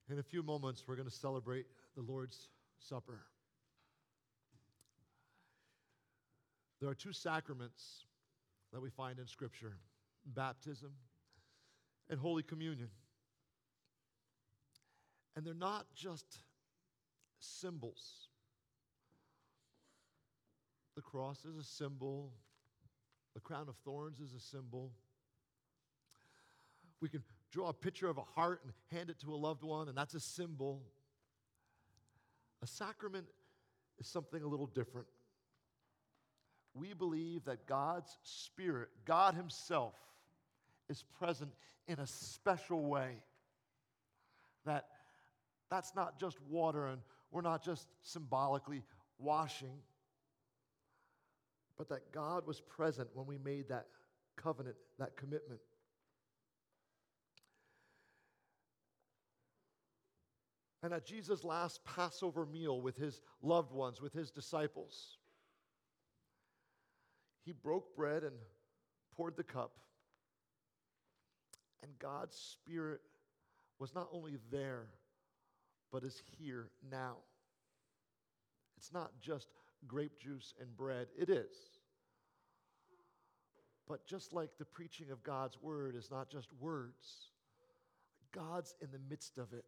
In a few moments, we're going to celebrate the Lord's Supper. There are two sacraments that we find in Scripture: baptism and Holy Communion. And they're not just symbols. The cross is a symbol. The crown of thorns is a symbol. We can draw a picture of a heart and hand it to a loved one, and that's a symbol. A sacrament is something a little different. We believe that God's Spirit, God Himself, is present in a special way. That's not just water, and we're not just symbolically washing, but that God was present when we made that covenant, that commitment. And at Jesus' last Passover meal with His loved ones, with His disciples, He broke bread and poured the cup. And God's Spirit was not only there, but is here now. It's not just grape juice and bread. It is. But just like the preaching of God's word is not just words, God's in the midst of it.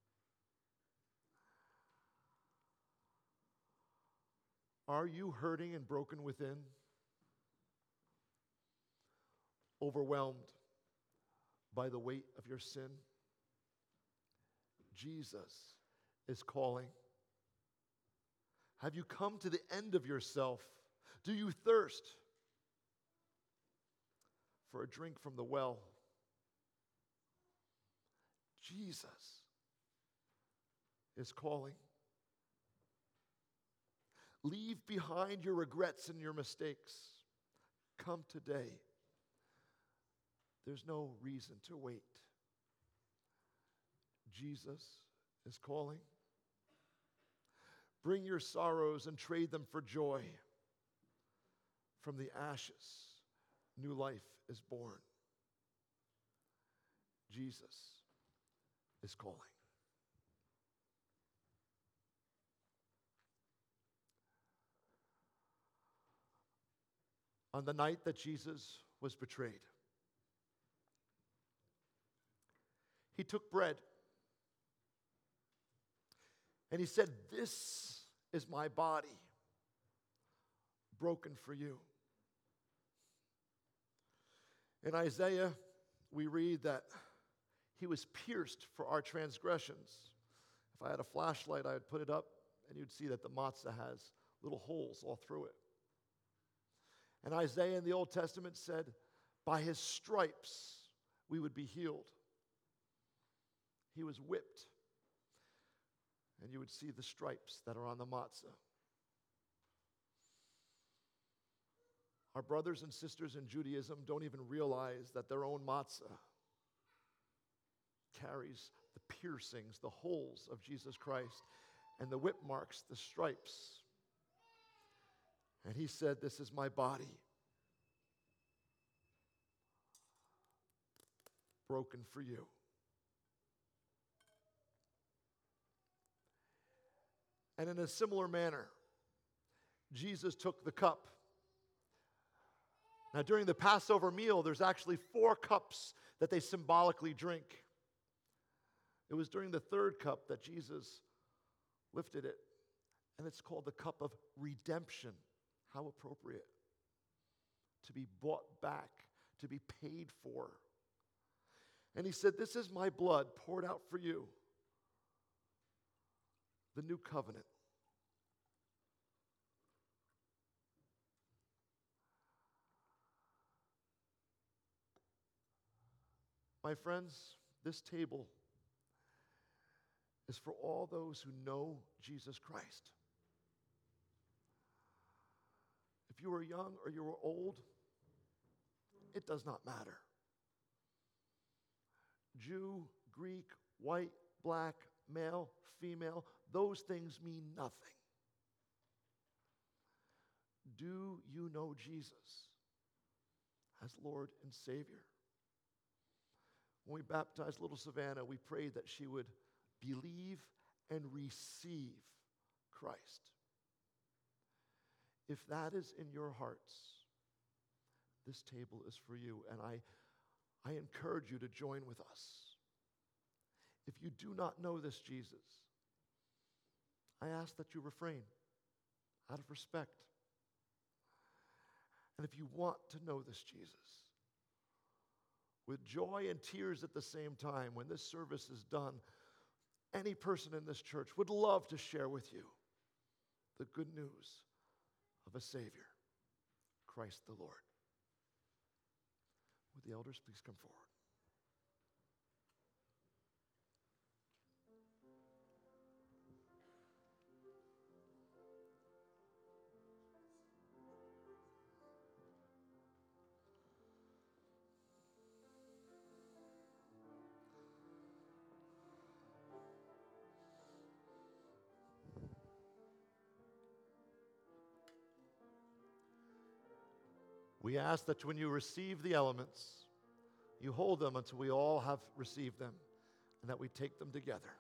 Are you hurting and broken within? Overwhelmed by the weight of your sin? Jesus is calling. Have you come to the end of yourself? Do you thirst for a drink from the well? Jesus is calling. Leave behind your regrets and your mistakes. Come today. There's no reason to wait. Jesus is calling. Bring your sorrows and trade them for joy. From the ashes, new life is born. Jesus is calling. On the night that Jesus was betrayed, He took bread and He said, "This is my body, broken for you." In Isaiah, we read that He was pierced for our transgressions. If I had a flashlight, I would put it up, and you'd see that the matzah has little holes all through it. And Isaiah in the Old Testament said, by His stripes we would be healed. He was whipped, and you would see the stripes that are on the matzah. Our brothers and sisters in Judaism don't even realize that their own matzah carries the piercings, the holes of Jesus Christ, and the whip marks, the stripes. And He said, "This is my body, broken for you." And in a similar manner, Jesus took the cup. Now, during the Passover meal, there's actually 4 cups that they symbolically drink. It was during the 3rd cup that Jesus lifted it, and it's called the cup of redemption. How appropriate. To be bought back, to be paid for. And He said, "This is my blood poured out for you, the new covenant." My friends, this table is for all those who know Jesus Christ. If you are young or you are old, it does not matter. Jew, Greek, white, black, male, female, those things mean nothing. Do you know Jesus as Lord and Savior? When we baptized little Savannah, we prayed that she would believe and receive Christ. If that is in your hearts, this table is for you, and I encourage you to join with us. If you do not know this Jesus, I ask that you refrain out of respect. And if you want to know this Jesus, with joy and tears at the same time, when this service is done, any person in this church would love to share with you the good news of a Savior, Christ the Lord. Would the elders please come forward? We ask that when you receive the elements, you hold them until we all have received them, and that we take them together.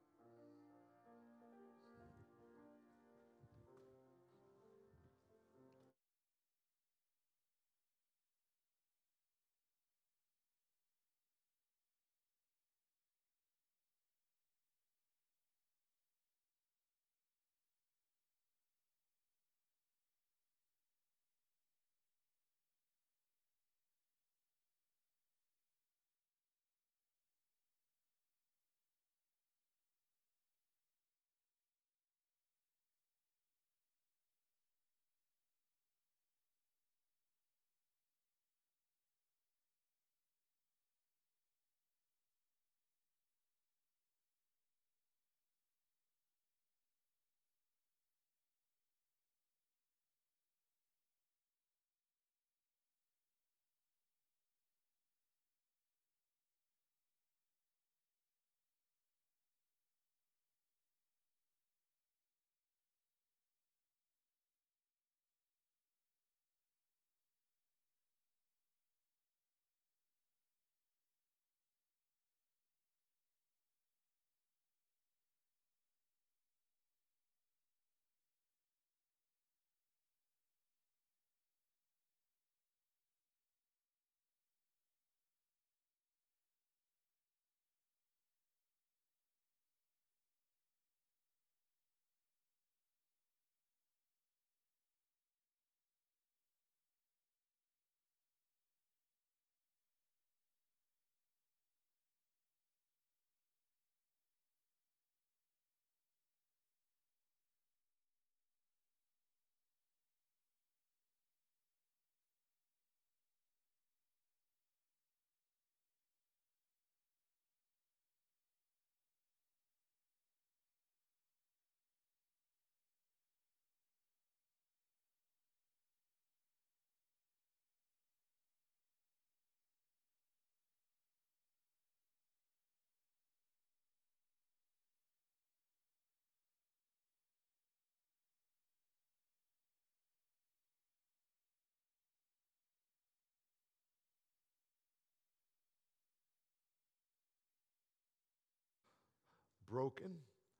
Broken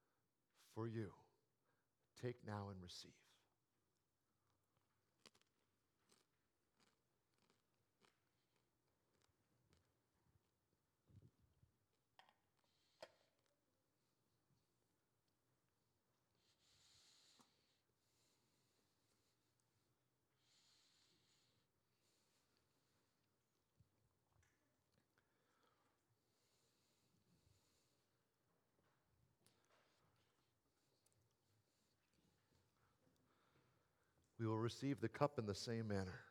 for you. Take now and receive. We will receive the cup in the same manner.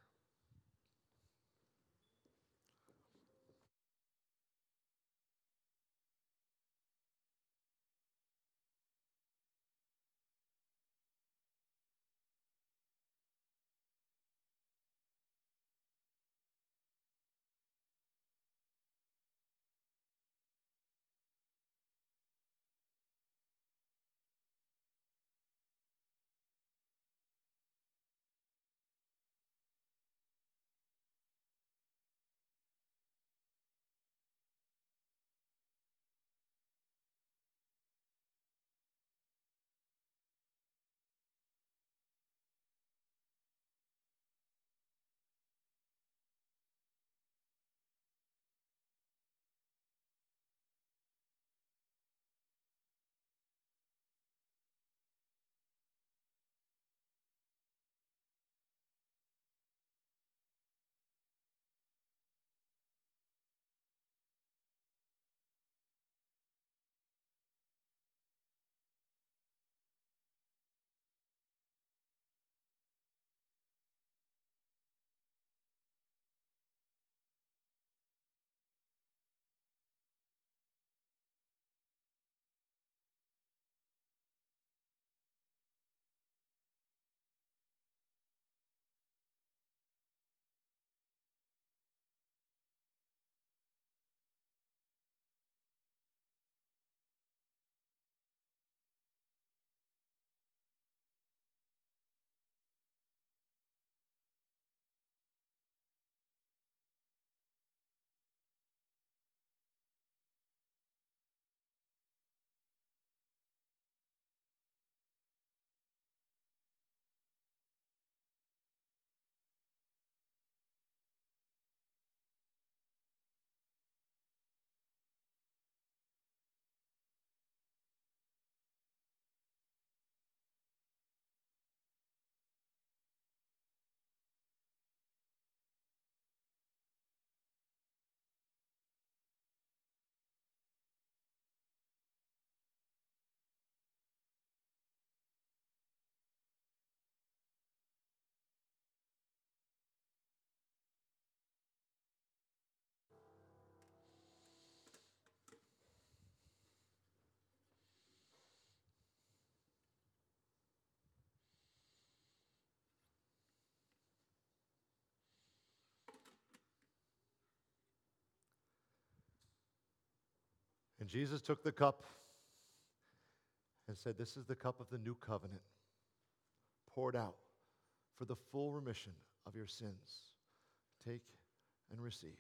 And Jesus took the cup and said, "This is the cup of the new covenant, poured out for the full remission of your sins. Take and receive."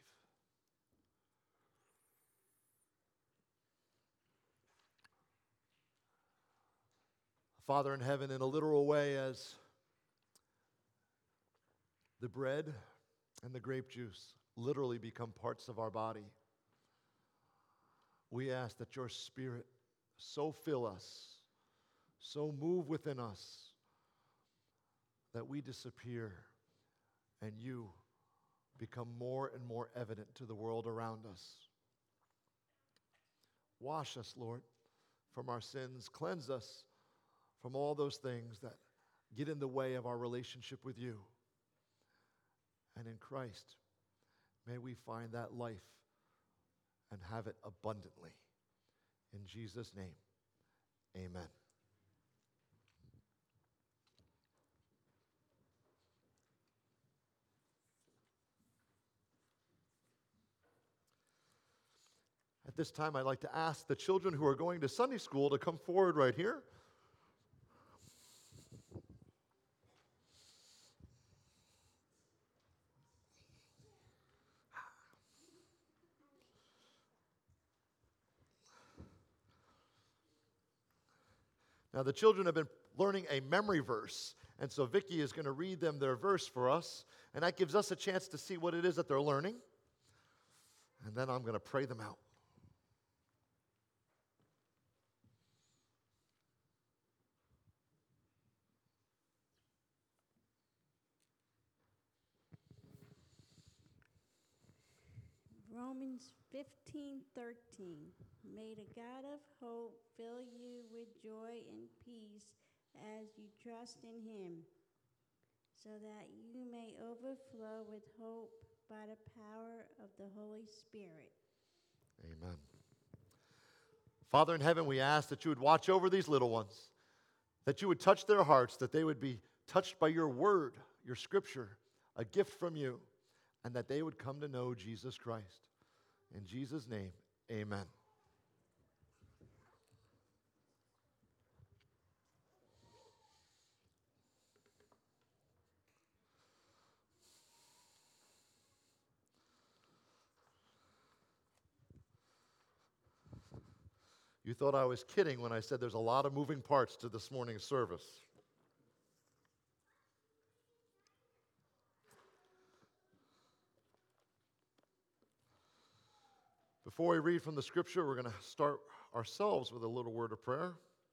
Father in heaven, in a literal way, as the bread and the grape juice literally become parts of our body, we ask that your Spirit so fill us, so move within us, that we disappear and you become more and more evident to the world around us. Wash us, Lord, from our sins. Cleanse us from all those things that get in the way of our relationship with you. And in Christ, may we find that life and have it abundantly. In Jesus' name, amen. At this time, I'd like to ask the children who are going to Sunday school to come forward right here. Now, the children have been learning a memory verse, and so Vicki is going to read them their verse for us, and that gives us a chance to see what it is that they're learning, and then I'm going to pray them out. Romans 15:13. May the God of hope fill you with joy and peace as you trust in him, so that you may overflow with hope by the power of the Holy Spirit. Amen. Father in heaven, we ask that you would watch over these little ones, that you would touch their hearts, that they would be touched by your word, your scripture, a gift from you, and that they would come to know Jesus Christ. In Jesus' name, amen. You thought I was kidding when I said there's a lot of moving parts to this morning's service. Before we read from the scripture, we're going to start ourselves with a little word of prayer.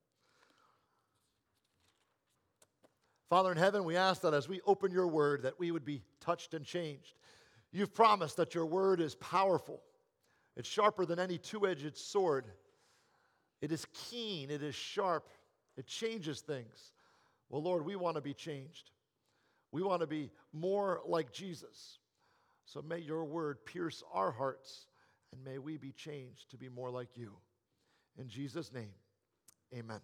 Father in heaven, we ask that as we open your word, that we would be touched and changed. You've promised that your word is powerful. It's sharper than any two-edged sword. It is keen, it is sharp, it changes things. Well, Lord, we want to be changed. We want to be more like Jesus. So may your word pierce our hearts, and may we be changed to be more like you. In Jesus' name, amen.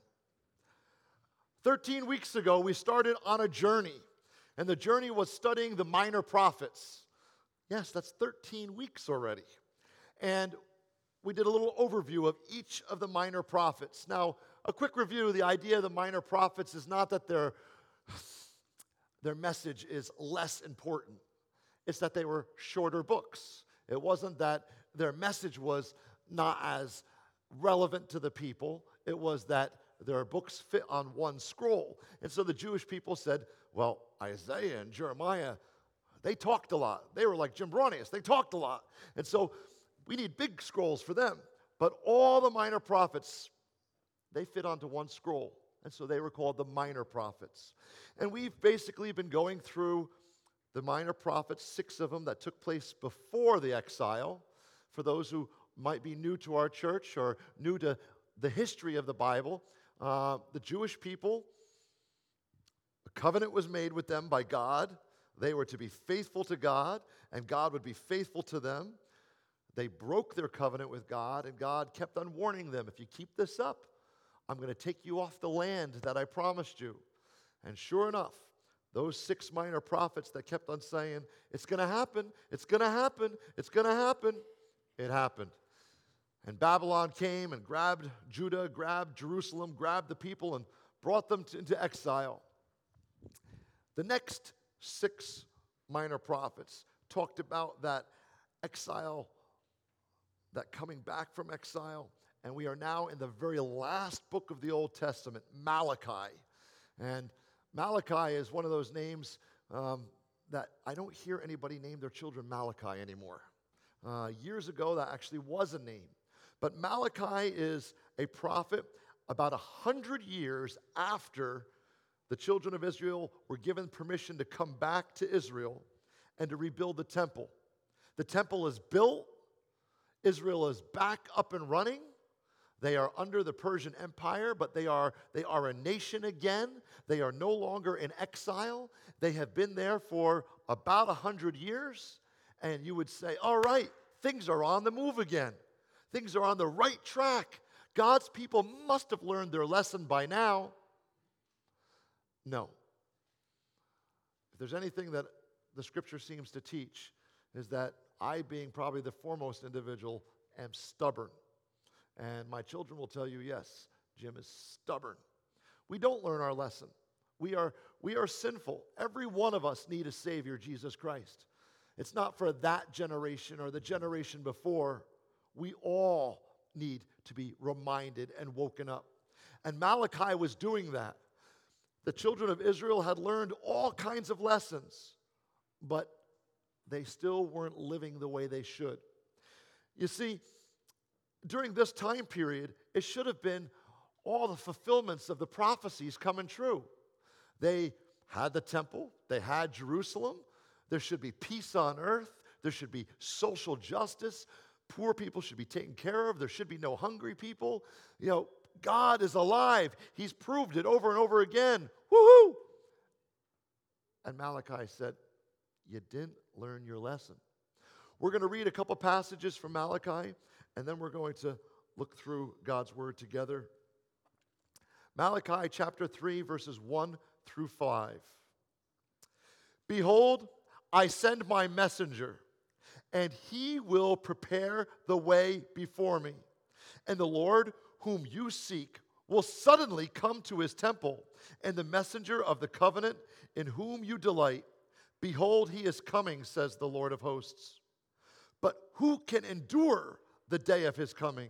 13 weeks ago, we started on a journey, and the journey was studying the minor prophets. Yes, that's 13 weeks already. And we did a little overview of each of the minor prophets. Now, a quick review, the idea of the minor prophets is not that their message is less important. It's that they were shorter books. It wasn't that their message was not as relevant to the people. It was that their books fit on one scroll. And so the Jewish people said, well, Isaiah and Jeremiah, they talked a lot. They were like Jim Bronius. They talked a lot. And so we need big scrolls for them. But all the minor prophets, they fit onto one scroll. And so they were called the minor prophets. And we've basically been going through the minor prophets, 6 of them that took place before the exile. For those who might be new to our church or new to the history of the Bible, the Jewish people, the covenant was made with them by God. They were to be faithful to God, and God would be faithful to them. They broke their covenant with God, and God kept on warning them, if you keep this up, I'm going to take you off the land that I promised you. And sure enough, those 6 minor prophets that kept on saying, it's going to happen, it's going to happen, it's going to happen, it happened. And Babylon came and grabbed Judah, grabbed Jerusalem, grabbed the people, and brought them into exile. The next 6 minor prophets talked about that exile, that coming back from exile. And we are now in the very last book of the Old Testament, Malachi. And Malachi is one of those names that I don't hear anybody name their children Malachi anymore. Years ago, that actually was a name. But Malachi is a prophet about 100 years after the children of Israel were given permission to come back to Israel and to rebuild the temple. The temple is built. Israel is back up and running. They are under the Persian Empire, but they are a nation again. They are no longer in exile. They have been there for about 100 years. And you would say, all right, things are on the move again. Things are on the right track. God's people must have learned their lesson by now. No. If there's anything that the Scripture seems to teach, is that I, being probably the foremost individual, am stubborn. And my children will tell you, yes, Jim is stubborn. We don't learn our lesson. We are sinful. Every one of us need a Savior, Jesus Christ. It's not for that generation or the generation before. We all need to be reminded and woken up. And Malachi was doing that. The children of Israel had learned all kinds of lessons, but they still weren't living the way they should. You see, during this time period, it should have been all the fulfillments of the prophecies coming true. They had the temple, they had Jerusalem, there should be peace on earth, there should be social justice, poor people should be taken care of, there should be no hungry people. You know, God is alive. He's proved it over and over again. Woohoo! And Malachi said, you didn't learn your lesson. We're going to read a couple passages from Malachi, and then we're going to look through God's word together. Malachi chapter 3, verses 1 through 5. Behold, I send my messenger, and he will prepare the way before me. And the Lord whom you seek will suddenly come to his temple, and the messenger of the covenant in whom you delight. Behold, he is coming, says the Lord of hosts. But who can endure the day of his coming?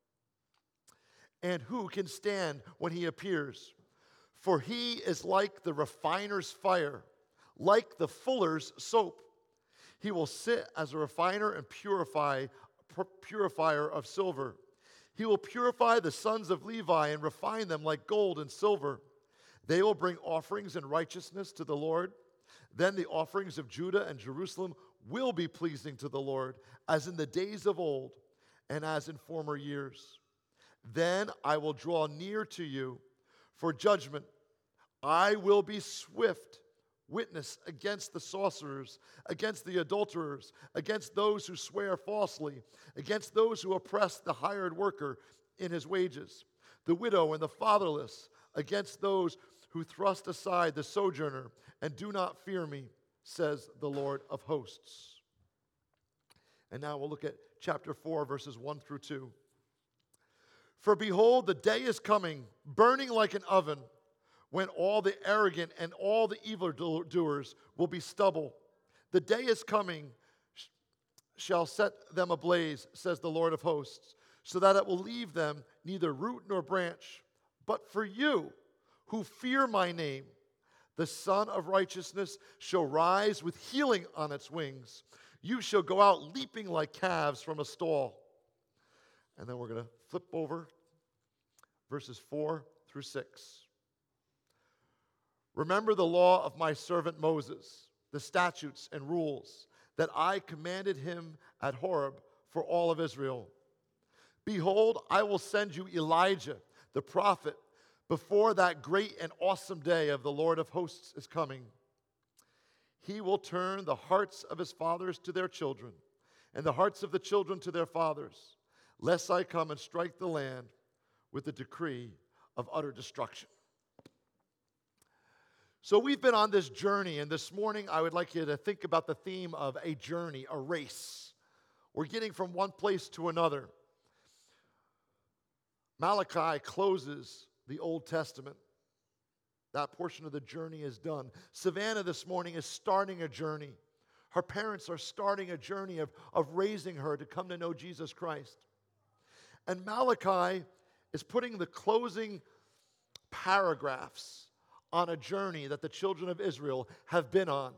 And who can stand when he appears? For he is like the refiner's fire, like the fuller's soap. He will sit as a refiner and purifier of silver. He will purify the sons of Levi and refine them like gold and silver. They will bring offerings in righteousness to the Lord. Then the offerings of Judah and Jerusalem will be pleasing to the Lord, as in the days of old and as in former years. Then I will draw near to you for judgment. I will be swift witness against the sorcerers, against the adulterers, against those who swear falsely, against those who oppress the hired worker in his wages, the widow and the fatherless, against those who thrust aside the sojourner and do not fear me, says the Lord of hosts. And now we'll look at chapter 4, verses 1 through 2. For behold, the day is coming, burning like an oven, when all the arrogant and all the evildoers will be stubble. The day is coming, shall set them ablaze, says the Lord of hosts, so that it will leave them neither root nor branch. But for you, who fear my name, the Son of Righteousness shall rise with healing on its wings. You shall go out leaping like calves from a stall. And then we're going to flip over verses 4 through 6. Remember the law of my servant Moses, the statutes and rules that I commanded him at Horeb for all of Israel. Behold, I will send you Elijah, the prophet, before that great and awesome day of the Lord of hosts is coming. He will turn the hearts of his fathers to their children, and the hearts of the children to their fathers, lest I come and strike the land with the decree of utter destruction. So we've been on this journey, and this morning I would like you to think about the theme of a journey, a race. We're getting from one place to another. Malachi closes the Old Testament. That portion of the journey is done. Savannah this morning is starting a journey. Her parents are starting a journey of raising her to come to know Jesus Christ. And Malachi is putting the closing paragraphs on a journey that the children of Israel have been on.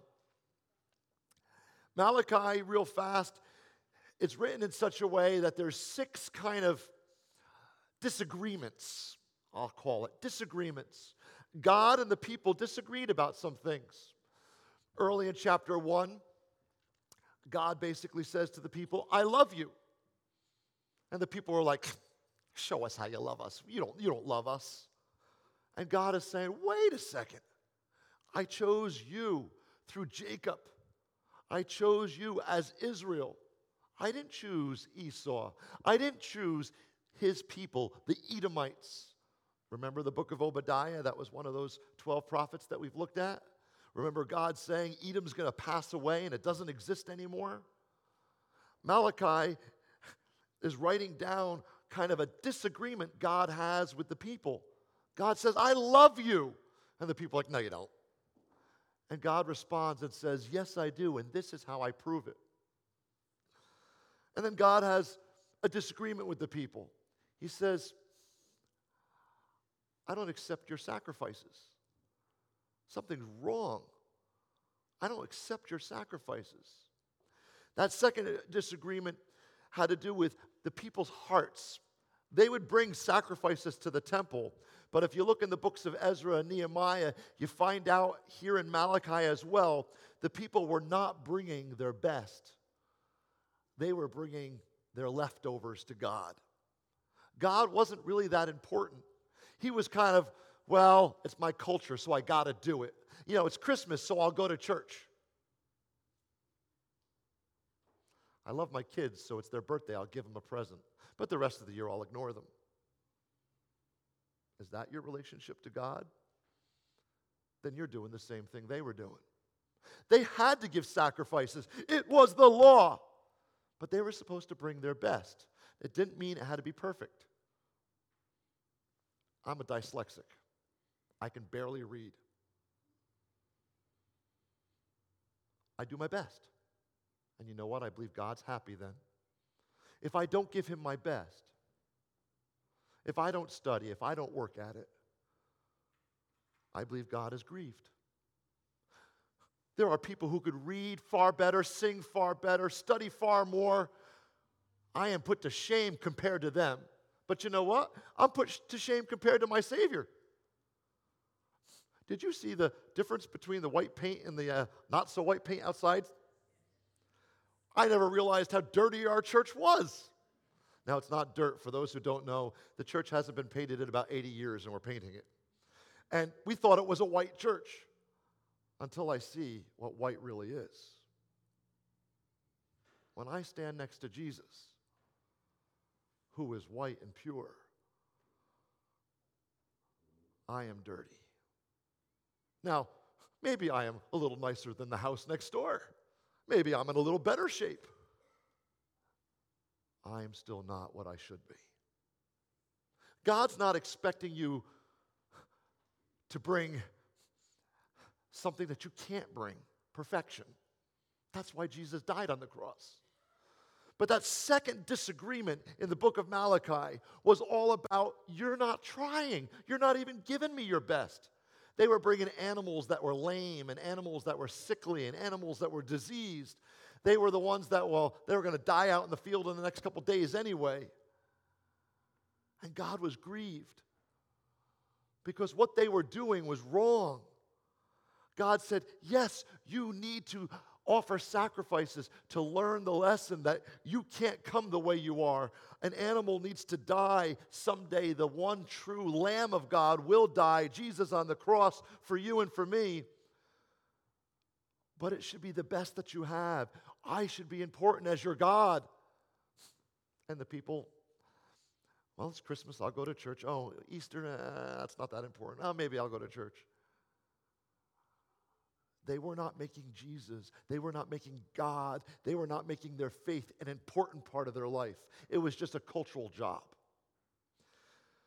Malachi, real fast, it's written in such a way that there's 6 kind of disagreements, I'll call it, disagreements. God and the people disagreed about some things. Early in chapter 1, God basically says to the people, I love you. And the people are like, show us how you love us. You don't love us. And God is saying, wait a second. I chose you through Jacob. I chose you as Israel. I didn't choose Esau. I didn't choose his people, the Edomites. Remember the book of Obadiah? That was one of those 12 prophets that we've looked at. Remember God saying Edom's going to pass away and it doesn't exist anymore? Malachi is writing down kind of a disagreement God has with the people. God says, I love you. And the people are like, no, you don't. And God responds and says, yes, I do, and this is how I prove it. And then God has a disagreement with the people. He says, I don't accept your sacrifices. Something's wrong. I don't accept your sacrifices. That second disagreement had to do with the people's hearts. They would bring sacrifices to the temple, but if you look in the books of Ezra and Nehemiah, you find out here in Malachi as well, the people were not bringing their best. They were bringing their leftovers to God. God wasn't really that important. He was kind of, well, it's my culture, so I got to do it. You know, it's Christmas, so I'll go to church. I love my kids, so it's their birthday, I'll give them a present. But the rest of the year, I'll ignore them. Is that your relationship to God? Then you're doing the same thing they were doing. They had to give sacrifices. It was the law. But they were supposed to bring their best. It didn't mean it had to be perfect. I'm a dyslexic. I can barely read. I do my best. And you know what? I believe God's happy then. If I don't give him my best, if I don't study, if I don't work at it, I believe God is grieved. There are people who could read far better, sing far better, study far more. I am put to shame compared to them. But you know what? I'm put to shame compared to my Savior. Did you see the difference between the white paint and the not-so-white paint outside? I never realized how dirty our church was. Now, it's not dirt. For those who don't know, the church hasn't been painted in about 80 years, and we're painting it. And we thought it was a white church until I see what white really is. When I stand next to Jesus, who is white and pure, I am dirty. Now, maybe I am a little nicer than the house next door. Maybe I'm in a little better shape. I am still not what I should be. God's not expecting you to bring something that you can't bring, perfection. That's why Jesus died on the cross. But that second disagreement in the book of Malachi was all about, you're not trying. You're not even giving me your best. They were bringing animals that were lame and animals that were sickly and animals that were diseased. They were the ones that, well, they were going to die out in the field in the next couple days anyway. And God was grieved because what they were doing was wrong. God said, yes, you need to offer sacrifices to learn the lesson that you can't come the way you are. An animal needs to die someday. The one true Lamb of God will die, Jesus on the cross for you and for me. But it should be the best that you have. I should be important as your God. And the people, well, it's Christmas, I'll go to church. Oh, Easter, that's not that important. Oh, maybe I'll go to church. They were not making Jesus, they were not making God, they were not making their faith an important part of their life. It was just a cultural job.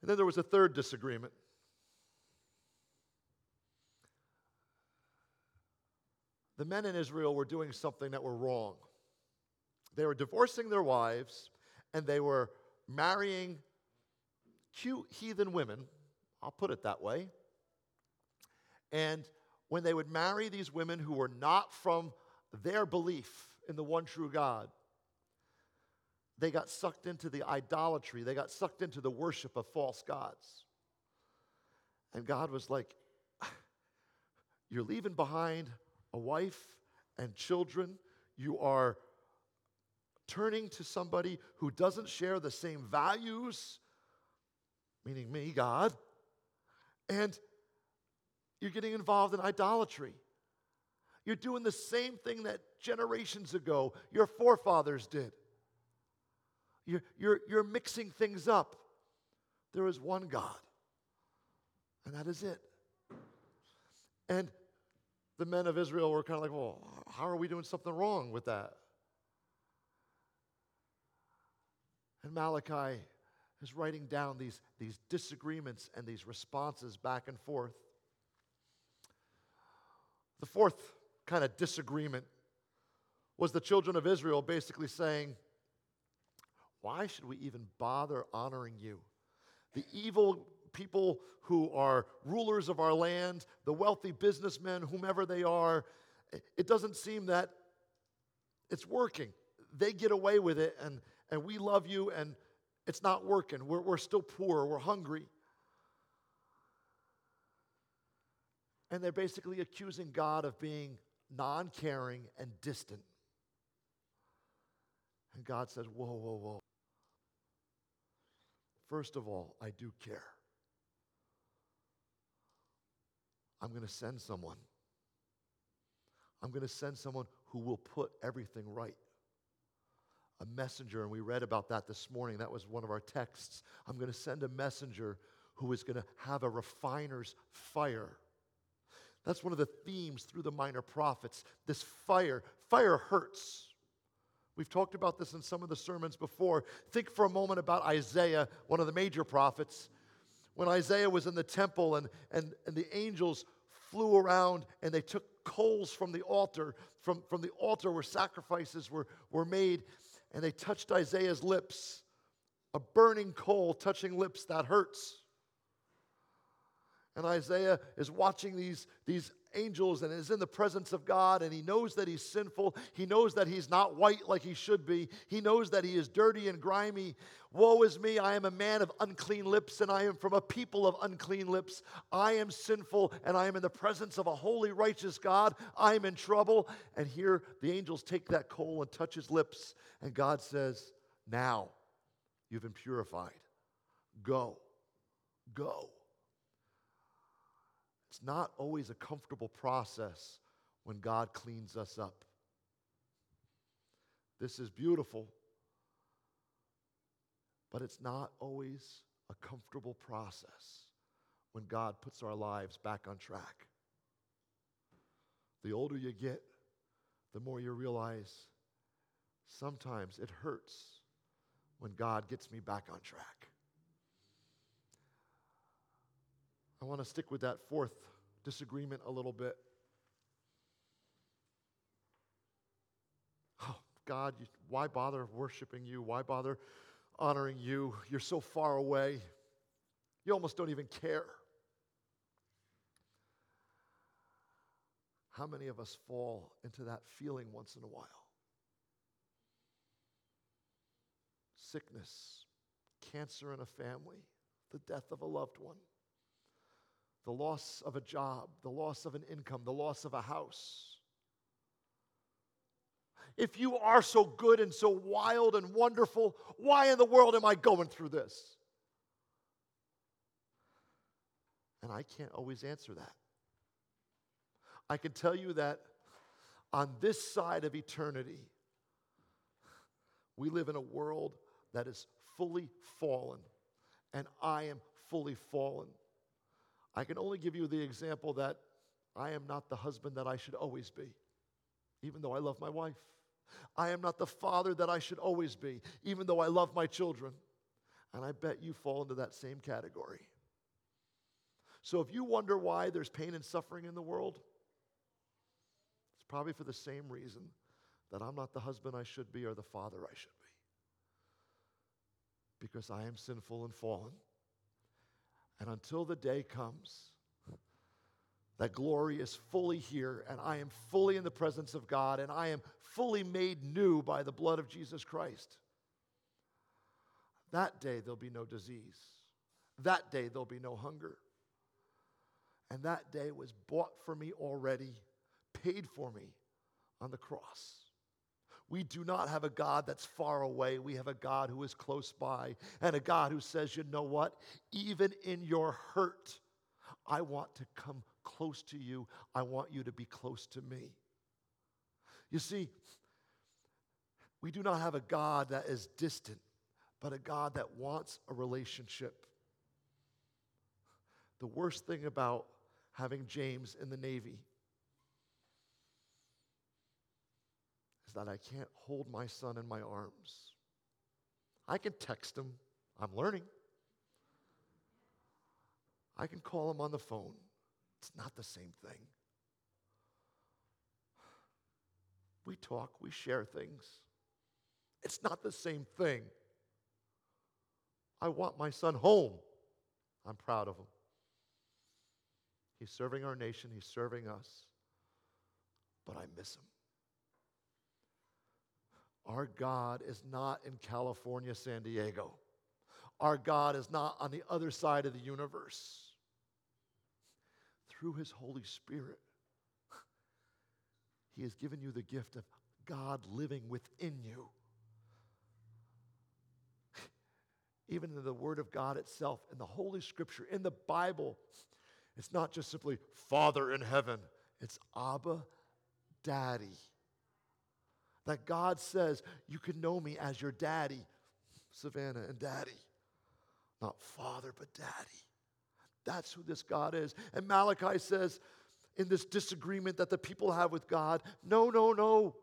And then there was a third disagreement. The men in Israel were doing something that were wrong. They were divorcing their wives, and they were marrying cute heathen women, I'll put it that way. And when they would marry these women who were not from their belief in the one true God, they got sucked into the idolatry. They got sucked into the worship of false gods. And God was like, you're leaving behind a wife and children. You are turning to somebody who doesn't share the same values, meaning me, God, and you're getting involved in idolatry. You're doing the same thing that generations ago your forefathers did. You're mixing things up. There is one God, and that is it. And the men of Israel were kind of like, well, how are we doing something wrong with that? And Malachi is writing down these disagreements and these responses back and forth. The fourth kind of disagreement was the children of Israel basically saying, why should we even bother honoring you? The evil people who are rulers of our land, the wealthy businessmen, whomever they are, it doesn't seem that it's working. They get away with it, and we love you, and it's not working. We're still poor. We're hungry. And they're basically accusing God of being non-caring and distant. And God says, whoa, whoa, whoa. First of all, I do care. I'm going to send someone. I'm going to send someone who will put everything right. A messenger, and we read about that this morning. That was one of our texts. I'm going to send a messenger who is going to have a refiner's fire. That's one of the themes through the minor prophets. This fire hurts. We've talked about this in some of the sermons before. Think for a moment about Isaiah, one of the major prophets. When Isaiah was in the temple and the angels flew around and they took coals from the altar, from the altar where sacrifices were made, and they touched Isaiah's lips. A burning coal touching lips, that hurts. And Isaiah is watching these angels and is in the presence of God, and he knows that he's sinful. He knows that he's not white like he should be. He knows that he is dirty and grimy. Woe is me, I am a man of unclean lips, and I am from a people of unclean lips. I am sinful, and I am in the presence of a holy, righteous God. I am in trouble. And here the angels take that coal and touch his lips, and God says, now you've been purified. Go. It's not always a comfortable process when God cleans us up. This is beautiful, but it's not always a comfortable process when God puts our lives back on track. The older you get, the more you realize sometimes it hurts when God gets me back on track. I want to stick with that fourth disagreement a little bit. Oh, God, why bother worshiping you? Why bother honoring you? You're so far away. You almost don't even care. How many of us fall into that feeling once in a while? Sickness, cancer in a family, the death of a loved one, the loss of a job, the loss of an income, the loss of a house. If you are so good and so wild and wonderful, why in the world am I going through this? And I can't always answer that. I can tell you that on this side of eternity, we live in a world that is fully fallen, and I am fully fallen. I can only give you the example that I am not the husband that I should always be, even though I love my wife. I am not the father that I should always be, even though I love my children. And I bet you fall into that same category. So if you wonder why there's pain and suffering in the world, it's probably for the same reason that I'm not the husband I should be or the father I should be. Because I am sinful and fallen. And until the day comes that glory is fully here and I am fully in the presence of God and I am fully made new by the blood of Jesus Christ, that day there'll be no disease. That day there'll be no hunger. And that day was bought for me already, paid for me on the cross. We do not have a God that's far away. We have a God who is close by and a God who says, you know what? Even in your hurt, I want to come close to you. I want you to be close to me. You see, we do not have a God that is distant, but a God that wants a relationship. The worst thing about having James in the Navy is that I can't hold my son in my arms. I can text him. I'm learning. I can call him on the phone. It's not the same thing. We talk, we share things. It's not the same thing. I want my son home. I'm proud of him. He's serving our nation. He's serving us. But I miss him. Our God is not in California, San Diego. Our God is not on the other side of the universe. Through His Holy Spirit, He has given you the gift of God living within you. Even in the Word of God itself, in the Holy Scripture, in the Bible, it's not just simply Father in heaven. It's Abba, Daddy. That God says, you can know me as your daddy, Savannah and Daddy. Not Father, but Daddy. That's who this God is. And Malachi says, in this disagreement that the people have with God, no, no, no.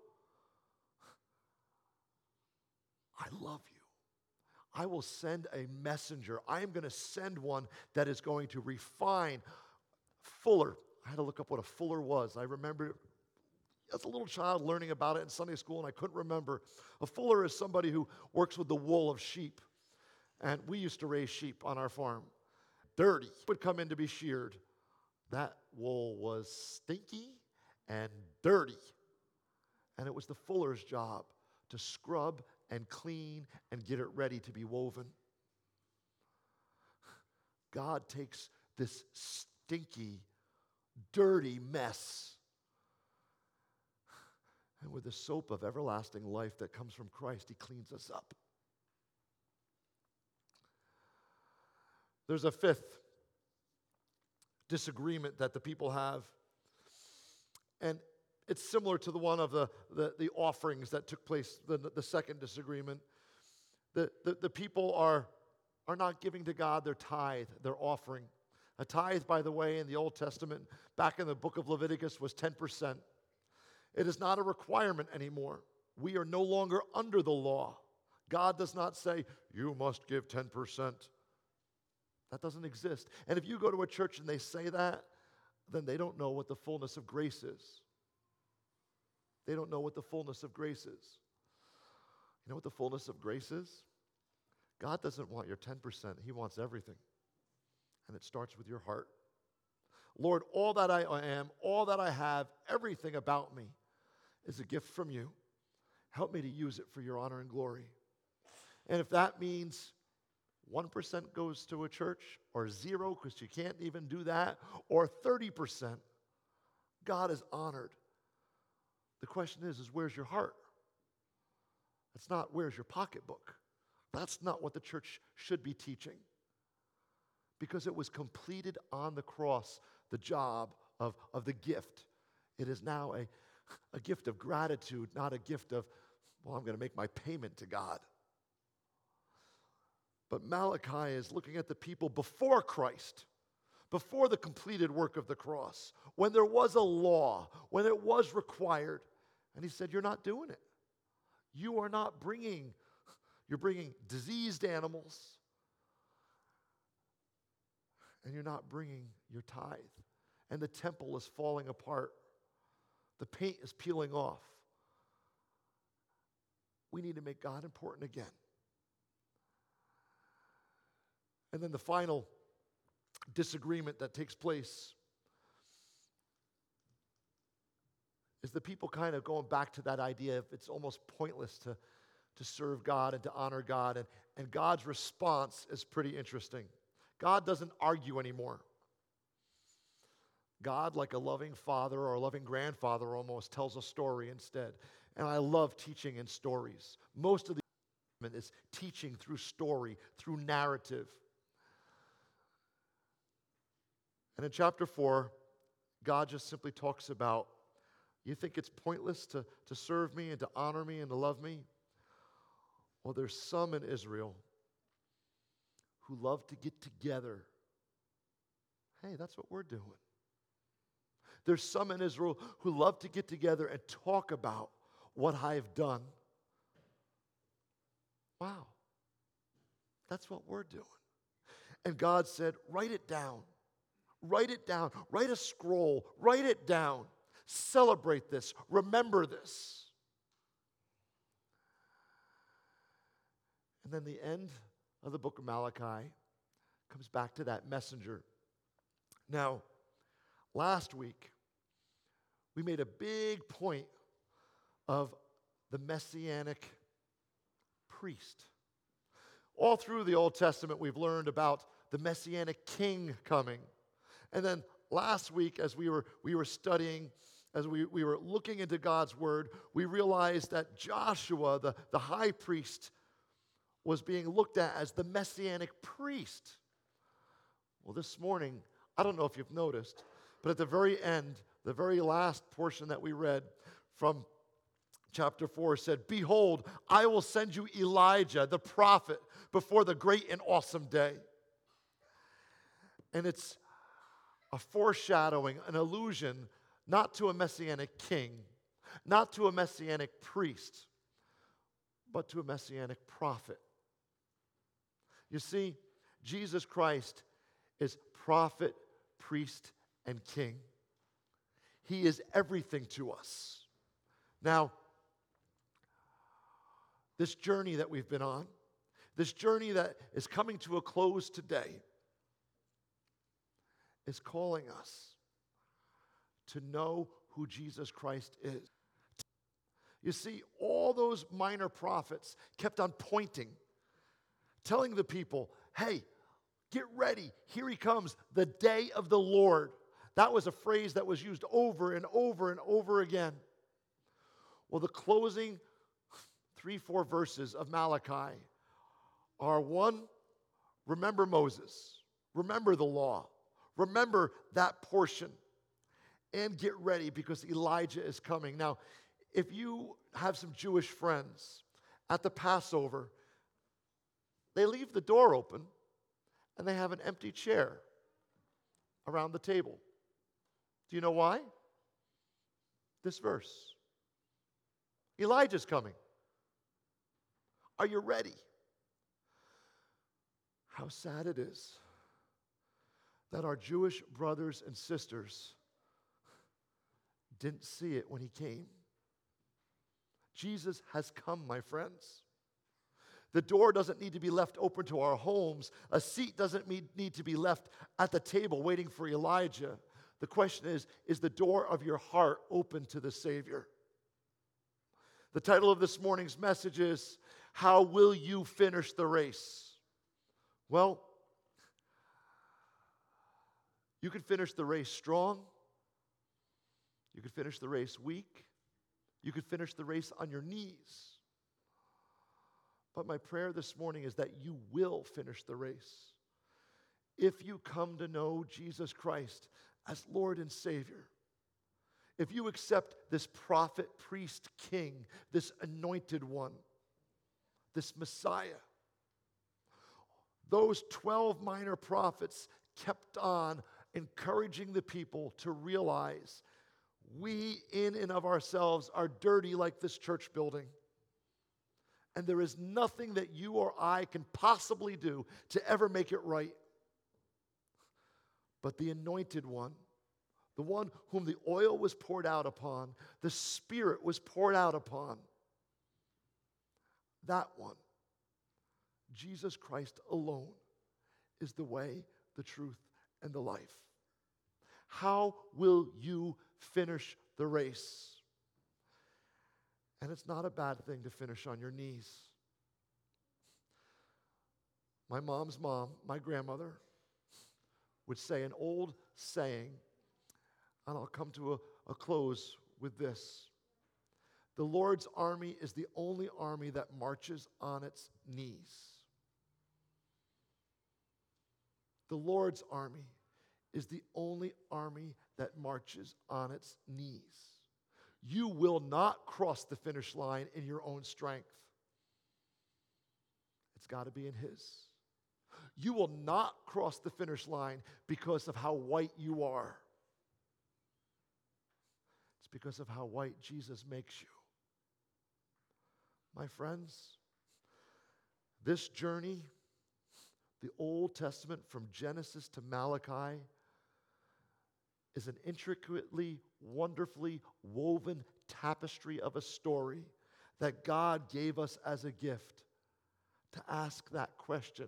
I love you. I will send a messenger. I am going to send one that is going to refine. Fuller. I had to look up what a fuller was. I remember as a little child learning about it in Sunday school, and I couldn't remember. A fuller is somebody who works with the wool of sheep. And we used to raise sheep on our farm. Dirty. Would come in to be sheared. That wool was stinky and dirty. And it was the fuller's job to scrub and clean and get it ready to be woven. God takes this stinky, dirty mess, and with the soap of everlasting life that comes from Christ, He cleans us up. There's a fifth disagreement that the people have, and it's similar to the one of the offerings that took place, the second disagreement. The people are not giving to God their tithe, their offering. A tithe, by the way, in the Old Testament, back in the book of Leviticus, was 10%. It is not a requirement anymore. We are no longer under the law. God does not say, you must give 10%. That doesn't exist. And if you go to a church and they say that, then they don't know what the fullness of grace is. They don't know what the fullness of grace is. You know what the fullness of grace is? God doesn't want your 10%. He wants everything. And it starts with your heart. Lord, all that I am, all that I have, everything about me is a gift from you. Help me to use it for your honor and glory. And if that means 1% goes to a church, or 0, because you can't even do that, or 30%, God is honored. The question is where's your heart? It's not where's your pocketbook. That's not what the church should be teaching. Because it was completed on the cross, the job of the gift. It is now a gift of gratitude, not a gift of, well, I'm going to make my payment to God. But Malachi is looking at the people before Christ, before the completed work of the cross, when there was a law, when it was required. And he said, you're not doing it. You are not bringing, you're bringing diseased animals. and you're not bringing your tithe, and the temple is falling apart, the paint is peeling off. We need to make God important again. And then the final disagreement that takes place is the people kind of going back to that idea of it's almost pointless to serve God and to honor God. And God's response is pretty interesting. God doesn't argue anymore. God, like a loving father or a loving grandfather almost, tells a story instead. And I love teaching in stories. Most of the Testament is teaching through story, through narrative. And in chapter 4, God just simply talks about, you think it's pointless to serve me and to honor me and to love me? Well, there's some in Israel who love to get together. Hey, that's what we're doing. There's some in Israel who love to get together and talk about what I have done. Wow. That's what we're doing. And God said, write it down. Write it down. Write a scroll. Write it down. Celebrate this. Remember this. And then the end of the book of Malachi comes back to that messenger. Now, last week, we made a big point of the messianic priest. All through the Old Testament, we've learned about the messianic king coming. And then last week, as we were studying, as we were looking into God's word, we realized that Joshua, the high priest, was being looked at as the messianic priest. Well, this morning, I don't know if you've noticed, but at the very end, the very last portion that we read from chapter 4 said, behold, I will send you Elijah, the prophet, before the great and awesome day. And it's a foreshadowing, an allusion, not to a messianic king, not to a messianic priest, but to a messianic prophet. You see, Jesus Christ is prophet, priest, and king. He is everything to us. Now, this journey that we've been on, this journey that is coming to a close today, is calling us to know who Jesus Christ is. You see, all those minor prophets kept on pointing, telling the people, hey, get ready. Here he comes, the day of the Lord. That was a phrase that was used over and over and over again. Well, the closing 3-4 verses of Malachi are one, remember Moses, remember the law, remember that portion, and get ready because Elijah is coming. Now, if you have some Jewish friends at the Passover, they leave the door open and they have an empty chair around the table. Do you know why? This verse. Elijah's coming. Are you ready? How sad it is that our Jewish brothers and sisters didn't see it when he came. Jesus has come, my friends. The door doesn't need to be left open to our homes. A seat doesn't need to be left at the table waiting for Elijah. The question is the door of your heart open to the Savior? The title of this morning's message is, how will you finish the race? Well, you can finish the race strong. You can finish the race weak. You can finish the race on your knees. But my prayer this morning is that you will finish the race. If you come to know Jesus Christ as Lord and Savior, if you accept this prophet, priest, king, this anointed one, this Messiah, those 12 minor prophets kept on encouraging the people to realize we in and of ourselves are dirty like this church building. And there is nothing that you or I can possibly do to ever make it right. but the anointed one, the one whom the oil was poured out upon, the Spirit was poured out upon. That one, Jesus Christ alone, is the way, the truth, and the life. How will you finish the race? And it's not a bad thing to finish on your knees. My mom's mom, my grandmother, would say an old saying, and I'll come to a close with this. The Lord's army is the only army that marches on its knees. The Lord's army is the only army that marches on its knees. You will not cross the finish line in your own strength. It's got to be in His. You will not cross the finish line because of how white you are. It's because of how white Jesus makes you. My friends, this journey, the Old Testament from Genesis to Malachi, is an intricately, wonderfully woven tapestry of a story that God gave us as a gift to ask that question.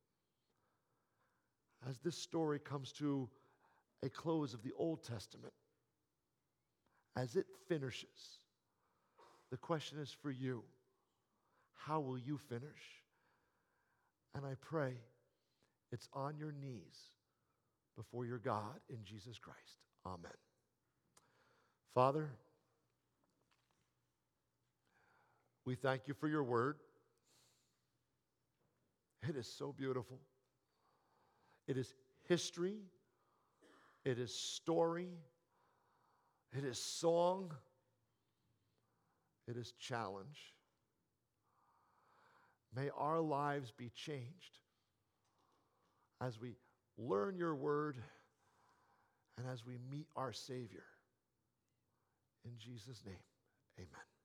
As this story comes to a close of the Old Testament, as it finishes, the question is for you. How will you finish? And I pray it's on your knees before your God in Jesus Christ. Amen. Father, we thank you for your word. It is so beautiful. It is history. It is story. It is song. It is challenge. May our lives be changed as we learn your word and as we meet our Savior. In Jesus' name, amen.